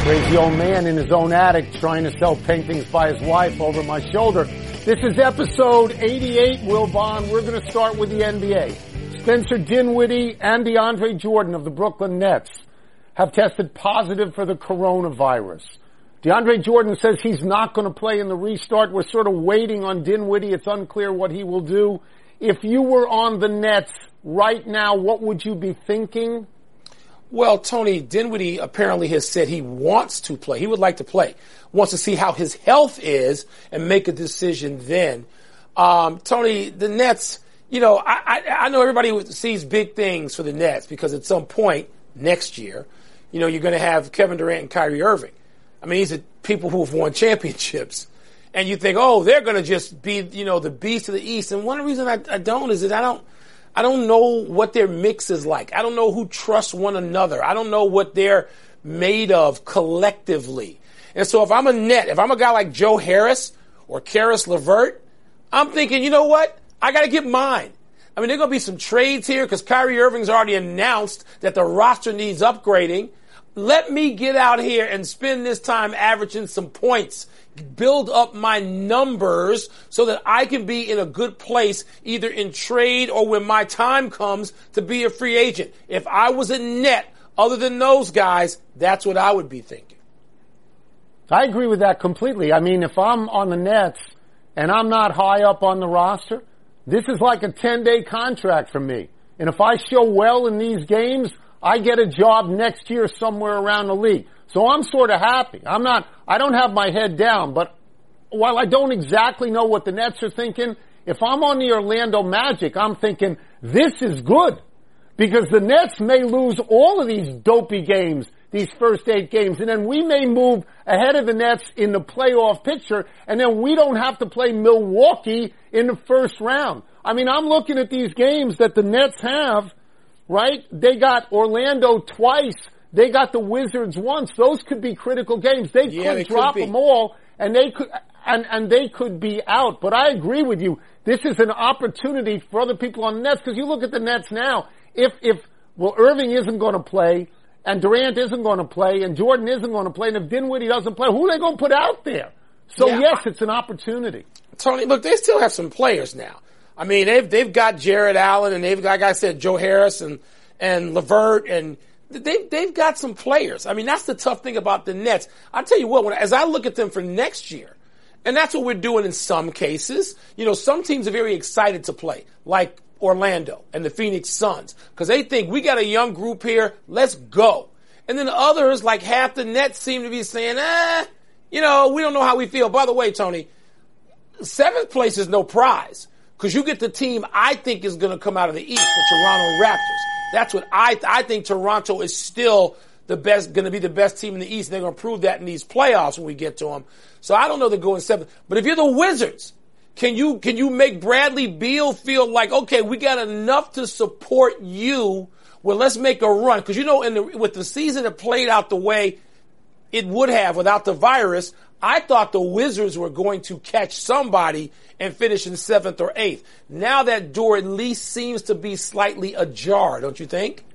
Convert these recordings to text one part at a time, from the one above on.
Crazy old man in his own attic trying to sell paintings by his wife over my shoulder. This is episode 88, Will Bond. We're going to start with the NBA. Spencer Dinwiddie and DeAndre Jordan of the Brooklyn Nets have tested positive for the coronavirus. DeAndre Jordan says he's not going to play in the restart. We're sort of waiting on Dinwiddie. It's unclear what he will do. If you were on the Nets right now, what would you be thinking? Well, Tony, Dinwiddie apparently has said he wants to play. He would like to play. Wants to see how his health is and make a decision then. Tony, the Nets, you know, I know everybody sees big things for the Nets because at some point next year, you know, you're going to have Kevin Durant and Kyrie Irving. I mean, these are people who have won championships. And you think, oh, they're going to just be, you know, the beast of the East. And one reason I don't is that I don't know what their mix is like. I don't know who trusts one another. I don't know what they're made of collectively. And so if I'm a Net, if I'm a guy like Joe Harris or Karis LeVert, I'm thinking, you know what? I got to get mine. I mean, there are going to be some trades here because Kyrie Irving's already announced that the roster needs upgrading. Let me get out here and spend this time averaging some points, build up my numbers so that I can be in a good place either in trade or when my time comes to be a free agent. If I was a Net other than those guys, that's what I would be thinking. I agree with that completely. I mean, if I'm on the Nets and I'm not high up on the roster, this is like a 10-day contract for me. And if I show well in these games, I get a job next year somewhere around the league. So I'm sort of happy. I don't have my head down, but while I don't exactly know what the Nets are thinking, if I'm on the Orlando Magic, I'm thinking this is good because the Nets may lose all of these dopey games, these first 8 games, and then we may move ahead of the Nets in the playoff picture, and then we don't have to play Milwaukee in the first round. I mean, I'm looking at these games that the Nets have, right? They got Orlando twice. They got the Wizards once. Those could be critical games. They could drop them all, and they could be out. But I agree with you. This is an opportunity for other people on the Nets because you look at the Nets now. If Irving isn't going to play, and Durant isn't going to play, and Jordan isn't going to play, and if Dinwiddie doesn't play, who are they going to put out there? So yes, it's an opportunity. Tony, look, they still have some players now. I mean, they've got Jared Allen, and they've got, like I said, Joe Harris and LeVert, and they've got some players. I mean, that's the tough thing about the Nets. I tell you what, as I look at them for next year, and that's what we're doing in some cases. You know, some teams are very excited to play, like Orlando and the Phoenix Suns, because they think we got a young group here, let's go. And then others, like half the Nets, seem to be saying, you know, we don't know how we feel. By the way, Tony, 7th place is no prize. Because you get the team I think is going to come out of the East, the Toronto Raptors. That's what I think Toronto is still the best, going to be the best team in the East. And they're going to prove that in these playoffs when we get to them. So I don't know they're going 7th. But if you're the Wizards, can you make Bradley Beal feel like, okay, we got enough to support you? Well, let's make a run. Because you know, with the season that played out the way it would have without the virus, I thought the Wizards were going to catch somebody and finish in 7th or 8th. Now that door at least seems to be slightly ajar, don't you think?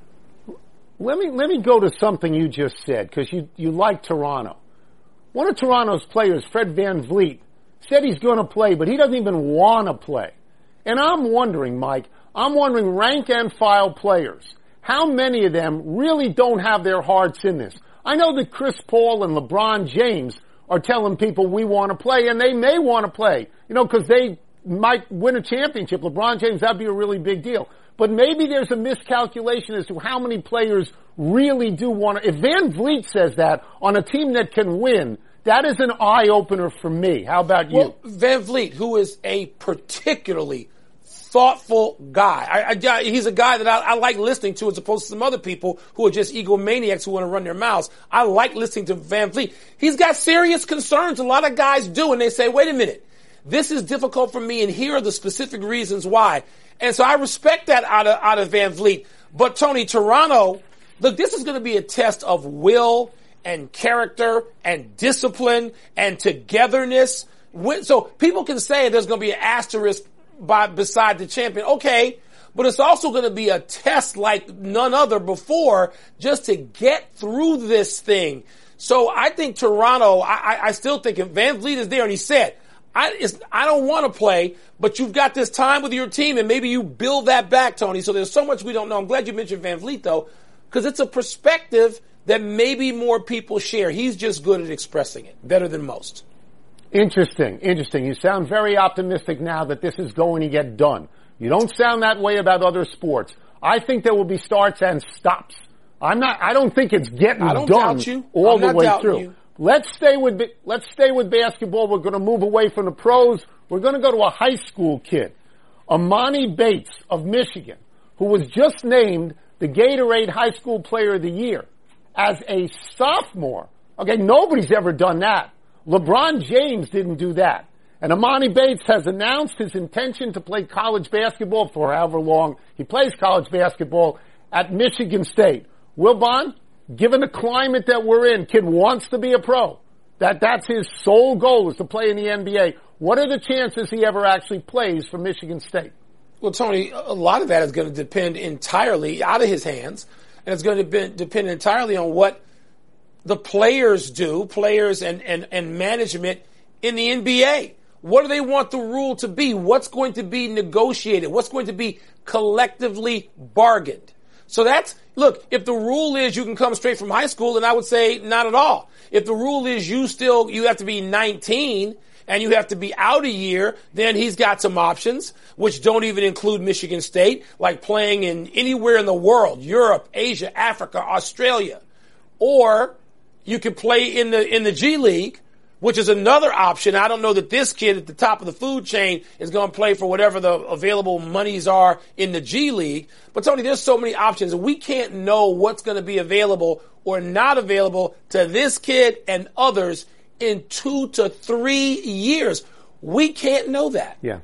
Let me go to something you just said, because you like Toronto. One of Toronto's players, Fred VanVleet, said he's going to play, but he doesn't even want to play. And I'm wondering, Mike, rank and file players, how many of them really don't have their hearts in this? I know that Chris Paul and LeBron James are telling people we want to play, and they may want to play, you know, because they might win a championship. LeBron James, that'd be a really big deal. But maybe there's a miscalculation as to how many players really do want to. If VanVleet says that on a team that can win, that is an eye-opener for me. How about you? Well, VanVleet, who is a particularly thoughtful guy. He's a guy that I like listening to as opposed to some other people who are just egomaniacs who want to run their mouths. I like listening to VanVleet. He's got serious concerns. A lot of guys do, and they say, wait a minute, this is difficult for me, and here are the specific reasons why. And so I respect that out of VanVleet. But, Tony, Toronto, look, this is going to be a test of will and character and discipline and togetherness. So people can say there's going to be an asterisk beside the champion. Okay, but it's also going to be a test like none other before just to get through this thing. So I think Toronto, I still think if Van Vliet is there and he said, I don't want to play, but you've got this time with your team and maybe you build that back, Tony. So there's so much we don't know. I'm glad you mentioned Van Vliet though, because it's a perspective that maybe more people share. He's just good at expressing it, better than most. Interesting. You sound very optimistic now that this is going to get done. You don't sound that way about other sports. I think there will be starts and stops. I don't think it's getting done all the way through. You. Let's stay with basketball. We're going to move away from the pros. We're going to go to a high school kid, Amani Bates of Michigan, who was just named the Gatorade High School Player of the Year as a sophomore. Okay, nobody's ever done that. LeBron James didn't do that. And Amani Bates has announced his intention to play college basketball for however long he plays college basketball at Michigan State. Wilbon, given the climate that we're in, kid wants to be a pro. That's his sole goal is to play in the NBA. What are the chances he ever actually plays for Michigan State? Well, Tony, a lot of that is going to depend entirely out of his hands, and it's going to depend entirely on what the players do, players and management in the NBA. What do they want the rule to be? What's going to be negotiated? What's going to be collectively bargained? So look, if the rule is you can come straight from high school, then I would say not at all. If the rule is you have to be 19 and you have to be out a year, then he's got some options, which don't even include Michigan State, like playing in anywhere in the world, Europe, Asia, Africa, Australia. Or you could play in the G League, which is another option. I don't know that this kid at the top of the food chain is going to play for whatever the available monies are in the G League. But Tony, there's so many options. We can't know what's going to be available or not available to this kid and others in 2 to 3 years. We can't know that. Yeah.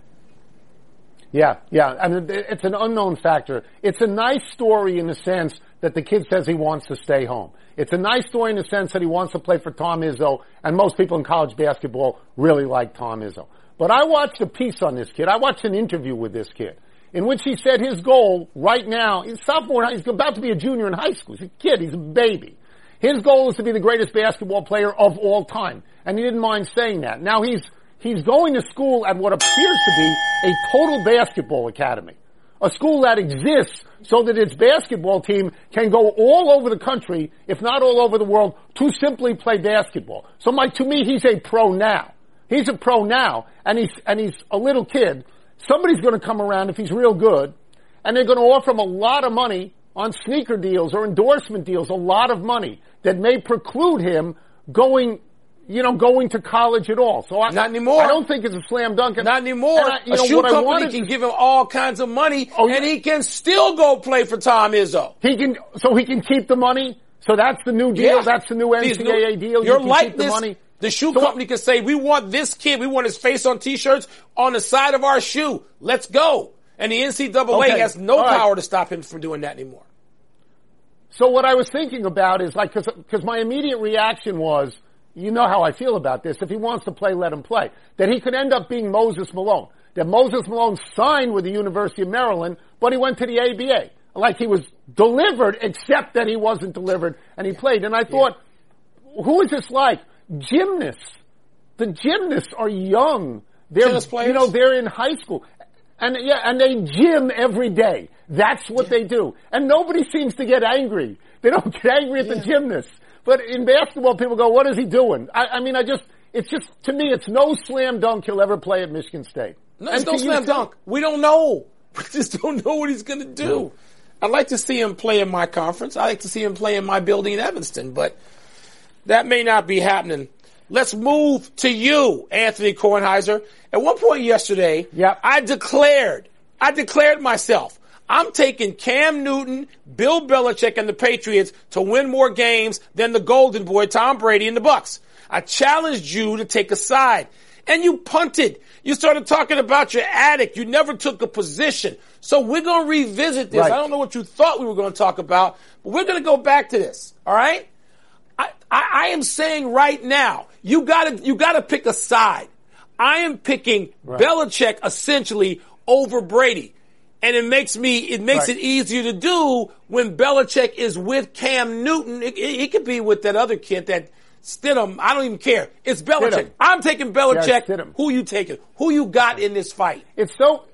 I mean, it's an unknown factor. It's a nice story in the sense that the kid says he wants to stay home. It's a nice story in the sense that he wants to play for Tom Izzo, and most people in college basketball really like Tom Izzo. But I watched a piece on this kid. I watched an interview with this kid in which he said his goal right now, he's sophomore, he's about to be a junior in high school. He's a kid, he's a baby. His goal is to be the greatest basketball player of all time, and he didn't mind saying that. Now he's going to school at what appears to be a total basketball academy. A school that exists so that its basketball team can go all over the country, if not all over the world, to simply play basketball. So to me, he's a pro now. He's a pro now, and he's a little kid. Somebody's going to come around if he's real good, and they're going to offer him a lot of money on sneaker deals or endorsement deals, a lot of money that may preclude him going to college at all. So not anymore. I don't think it's a slam dunk. Not anymore. A shoe company can give him all kinds of money, and he can still go play for Tom Izzo. He can keep the money. So that's the new deal. Yeah. That's the new NCAA deal. You're like this. The shoe company can say, we want this kid. We want his face on T-shirts on the side of our shoe. Let's go. And the NCAA has no power to stop him from doing that anymore. So what I was thinking about is because my immediate reaction was, you know how I feel about this. If he wants to play, let him play. That he could end up being Moses Malone. That Moses Malone signed with the University of Maryland, but he went to the ABA. Like he was delivered, except that he wasn't delivered, and he played. And I thought, who is this like? Gymnasts. The gymnasts are young. They're, they're in high school. And they gym every day. That's what they do. And nobody seems to get angry. They don't get angry at the gymnasts. But in basketball, people go, what is he doing? To me, it's no slam dunk he'll ever play at Michigan State. No, it's no slam dunk. We don't know. We just don't know what he's going to do. No. I'd like to see him play in my conference. I'd like to see him play in my building in Evanston, but that may not be happening. Let's move to you, Anthony Kornheiser. At one point yesterday, I declared myself. I'm taking Cam Newton, Bill Belichick, and the Patriots to win more games than the Golden Boy, Tom Brady, and the Bucs. I challenged you to take a side, and you punted. You started talking about your attic. You never took a position. So we're going to revisit this. Right. I don't know what you thought we were going to talk about, but we're going to go back to this. All right? I am saying right now, you gotta pick a side. I am picking Belichick essentially over Brady. And it makes it easier to do when Belichick is with Cam Newton. He could be with that other kid, that Stidham, I don't even care. It's Belichick. Stidham. I'm taking Belichick. Yes, Stidham. Who you taking? Who you got in this fight? It's so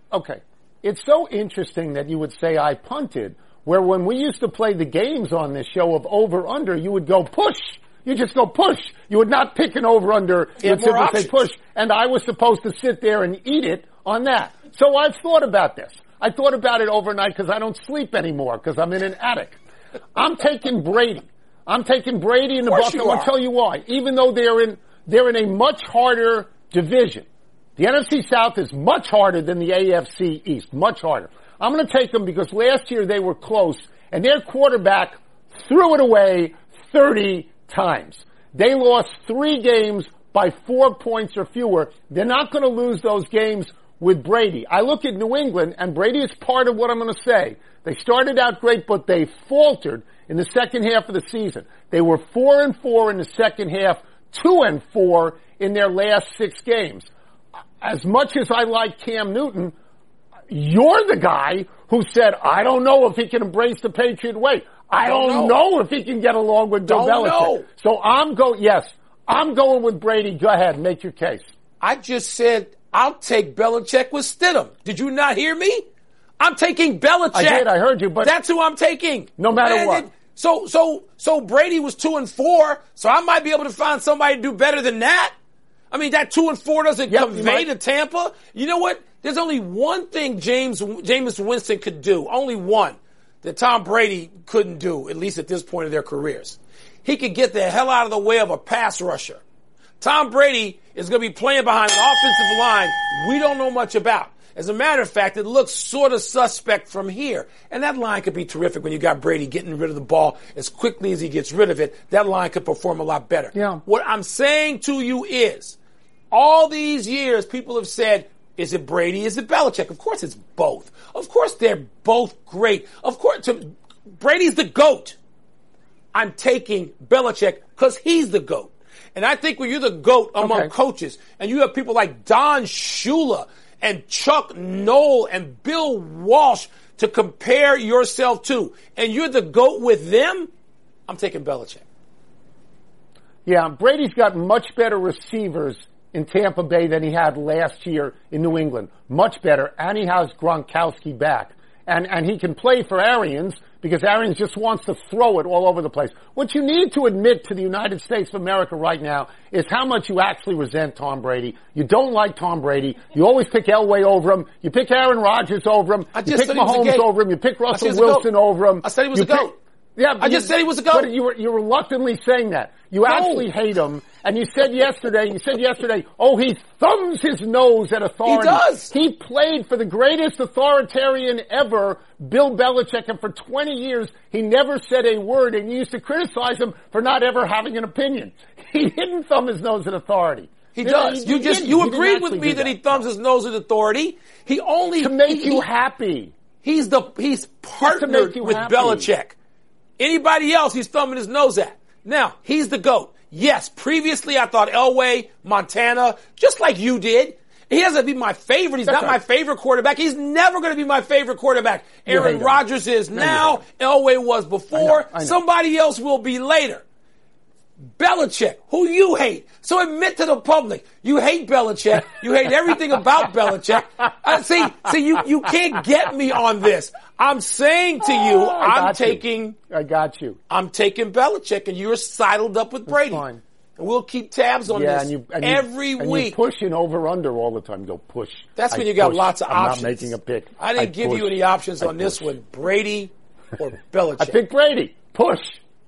interesting that you would say I punted, where when we used to play the games on this show of over-under, you would go push. You just go push. You would not pick an over-under. You would simply say push. And I was supposed to sit there and eat it on that. So I've thought about this. I thought about it overnight because I don't sleep anymore because I'm in an attic. I'm taking Brady. I'm taking Brady in the Bucs. I'll tell you why. Even though they're in a much harder division. The NFC South is much harder than the AFC East. Much harder. I'm going to take them because last year they were close and their quarterback threw it away 30 times. They lost 3 games by 4 points or fewer. They're not going to lose those games with Brady. I look at New England, and Brady is part of what I'm going to say. They started out great, but they faltered in the second half of the season. They were 4-4 in the second half, 2-4 in their last 6 games. As much as I like Cam Newton, you're the guy who said, I don't know if he can embrace the Patriot way. I don't know if he can get along with Bill Belichick. So I'm going with Brady. Go ahead, make your case. I just said I'll take Belichick with Stidham. Did you not hear me? I'm taking Belichick. I did. I heard you, but that's who I'm taking. No matter what. So Brady was 2-4. So I might be able to find somebody to do better than that. I mean, that 2-4 doesn't convey to Tampa. You know what? There's only one thing Jameis Winston could do. Only one that Tom Brady couldn't do, at least at this point of their careers. He could get the hell out of the way of a pass rusher. Tom Brady is going to be playing behind an offensive line we don't know much about. As a matter of fact, it looks sort of suspect from here. And that line could be terrific when you got Brady getting rid of the ball as quickly as he gets rid of it. That line could perform a lot better. Yeah. What I'm saying to you is, all these years people have said, is it Brady? Is it Belichick? Of course it's both. Of course they're both great. Of course, Brady's the GOAT. I'm taking Belichick because he's the GOAT. And I think when you're the GOAT among coaches, and you have people like Don Shula and Chuck Noll and Bill Walsh to compare yourself to, and you're the GOAT with them, I'm taking Belichick. Yeah, Brady's got much better receivers in Tampa Bay than he had last year in New England. Much better. And he has Gronkowski back. And he can play for Arians because Arians just wants to throw it all over the place. What you need to admit to the United States of America right now is how much you actually resent Tom Brady. You don't like Tom Brady. You always pick Elway over him. You pick Aaron Rodgers over him. You pick Mahomes over him. You pick Russell Wilson over him. I said he was a GOAT. Yeah, I just said he was a GOAT. But you're reluctantly saying that. You actually hate him. And you said yesterday, oh, he thumbs his nose at authority. He does. He played for the greatest authoritarian ever, Bill Belichick, and for 20 years, he never said a word, and you used to criticize him for not ever having an opinion. He didn't thumb his nose at authority. He does. You agreed with me that he thumbs his nose at authority. He only... To make you happy. He's partnered with Belichick. Anybody else he's thumbing his nose at. Now, he's the GOAT. Yes, previously I thought Elway, Montana, just like you did. He has to be my favorite. He's not my favorite quarterback. He's never going to be my favorite quarterback. Aaron Rodgers is now. Elway was before. I know. Somebody else will be later. Belichick, who you hate. So admit to the public, you hate Belichick. You hate everything about Belichick. See, you can't get me on this. I'm saying to you, I got you. I'm taking Belichick, and you're sidled up with Brady. That's fine. And we'll keep tabs on this every week. You push in over-under all the time. Go push. That's when you got lots of options. I'm not making a pick. I didn't give you any options on this one. Brady or Belichick. I picked Brady. Push.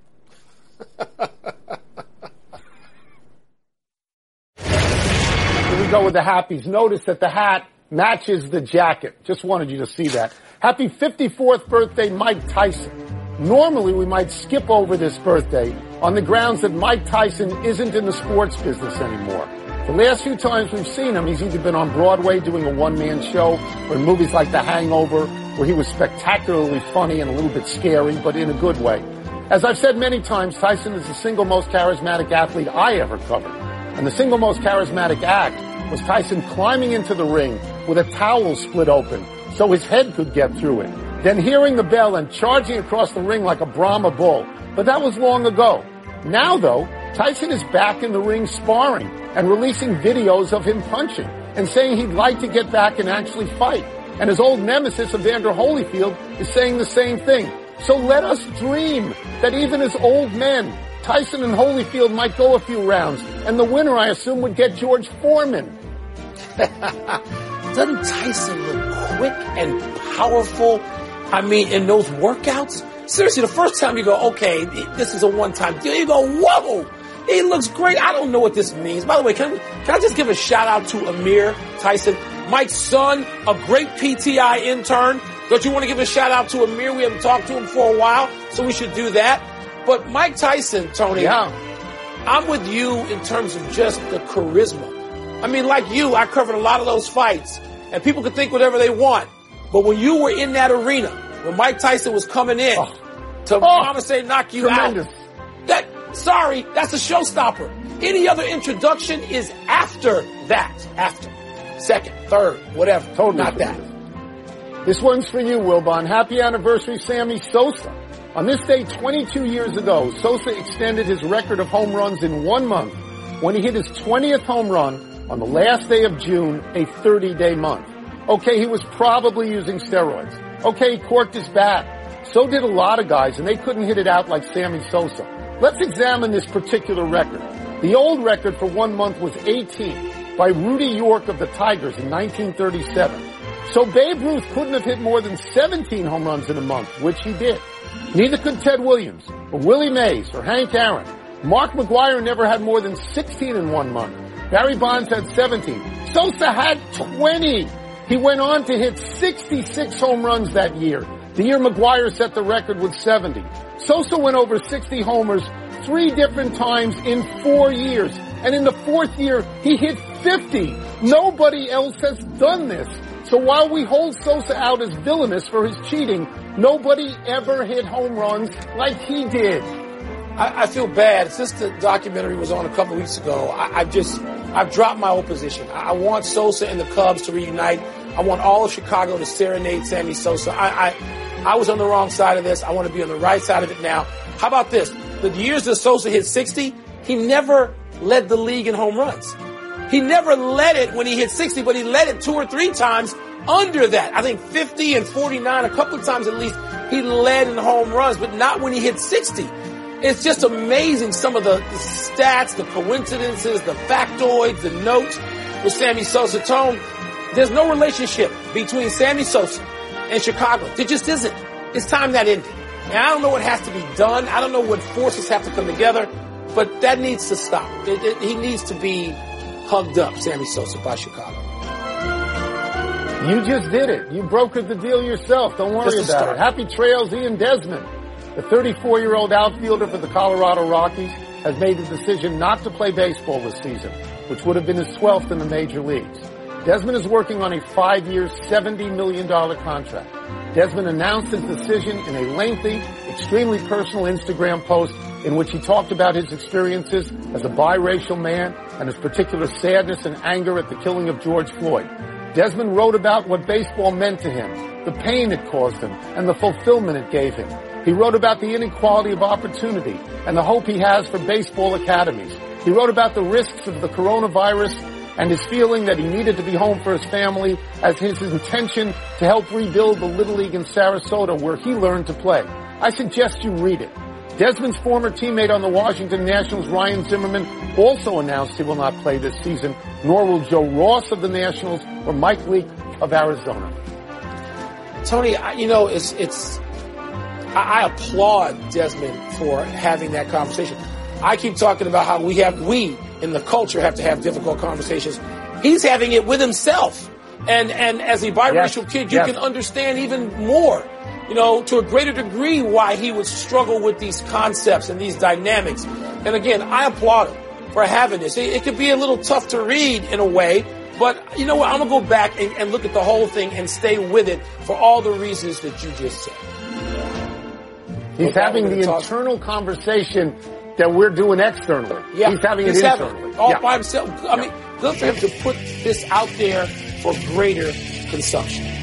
Here we go with the happies. Notice that the hat matches the jacket. Just wanted you to see that. Happy 54th birthday, Mike Tyson. Normally, we might skip over this birthday on the grounds that Mike Tyson isn't in the sports business anymore. The last few times we've seen him, he's either been on Broadway doing a one-man show or in movies like The Hangover, where he was spectacularly funny and a little bit scary, but in a good way. As I've said many times, Tyson is the single most charismatic athlete I ever covered. And the single most charismatic act was Tyson climbing into the ring with a towel split open so his head could get through it. Then hearing the bell and charging across the ring like a Brahma bull. But that was long ago. Now, though, Tyson is back in the ring sparring and releasing videos of him punching and saying he'd like to get back and actually fight. And his old nemesis, Evander Holyfield, is saying the same thing. So let us dream that even as old men, Tyson and Holyfield might go a few rounds, and the winner, I assume, would get George Foreman. Doesn't Tyson look quick and powerful? I mean, in those workouts? Seriously, the first time you go, okay, this is a one-time deal, you go, whoa, he looks great. I don't know what this means. By the way, can I just give a shout out to Amir Tyson, Mike's son, a great PTI intern. Don't you want to give a shout out to Amir? We haven't talked to him for a while, so we should do that. But Mike Tyson, Tony, I'm with you in terms of just the charisma. I mean, like you, I covered a lot of those fights, and people could think whatever they want. But when you were in that arena, when Mike Tyson was coming in to Mama say knock you tremendous. out, that's a showstopper. Any other introduction is after that. After. Second, third, whatever. Totally not that. This one's for you, Wilbon. Happy anniversary, Sammy Sosa. On this day 22 years ago, Sosa extended his record of home runs in 1 month when he hit his 20th home run on the last day of June, a 30-day month. Okay, he was probably using steroids. Okay, he corked his bat. So did a lot of guys, and they couldn't hit it out like Sammy Sosa. Let's examine this particular record. The old record for 1 month was 18 by Rudy York of the Tigers in 1937. So Babe Ruth couldn't have hit more than 17 home runs in a month, which he did. Neither could Ted Williams, or Willie Mays, or Hank Aaron. Mark McGwire never had more than 16 in 1 month. Barry Bonds had 17. Sosa had 20. He went on to hit 66 home runs that year. The year McGwire set the record with 70. Sosa went over 60 homers 3 different times in 4 years. And in the 4th year, he hit 50. Nobody else has done this. So while we hold Sosa out as villainous for his cheating, nobody ever hit home runs like he did. I feel bad. Since the documentary was on a couple weeks ago, I've dropped my old position. I want Sosa and the Cubs to reunite. I want all of Chicago to serenade Sammy Sosa. I was on the wrong side of this. I want to be on the right side of it now. How about this? The years that Sosa hit 60, he never led the league in home runs. He never led it when he hit 60, but he led it 2 or 3 times under that. I think 50 and 49, a couple of times at least, he led in home runs, but not when he hit 60. It's just amazing, some of the stats, the coincidences, the factoids, the notes with Sammy Sosa. Tone, there's no relationship between Sammy Sosa and Chicago. There just isn't. It's time that ended. And I don't know what has to be done. I don't know what forces have to come together, but that needs to stop. He needs to be hugged up, Sammy Sosa, by Chicago. You just did it. You brokered the deal yourself. Don't worry about it. Happy trails, Ian Desmond. The 34-year-old outfielder for the Colorado Rockies has made the decision not to play baseball this season, which would have been his 12th in the major leagues. Desmond is working on a 5-year, $70 million contract. Desmond announced his decision in a lengthy, extremely personal Instagram post in which he talked about his experiences as a biracial man and his particular sadness and anger at the killing of George Floyd. Desmond wrote about what baseball meant to him, the pain it caused him, and the fulfillment it gave him. He wrote about the inequality of opportunity and the hope he has for baseball academies. He wrote about the risks of the coronavirus and his feeling that he needed to be home for his family as his intention to help rebuild the Little League in Sarasota where he learned to play. I suggest you read it. Desmond's former teammate on the Washington Nationals, Ryan Zimmerman, also announced he will not play this season, nor will Joe Ross of the Nationals or Mike Leake of Arizona. Tony, I applaud Desmond for having that conversation. I keep talking about how we in the culture have to have difficult conversations. He's having it with himself. And as a biracial kid, you can understand even more, to a greater degree why he would struggle with these concepts and these dynamics. And again, I applaud him for having this. It could be a little tough to read in a way, but you know what? I'm going to go back and look at the whole thing and stay with it for all the reasons that you just said. He's having the internal conversation that we're doing externally. Yeah. He's having it internally. All by himself. I mean, good for him to put this out there for greater consumption.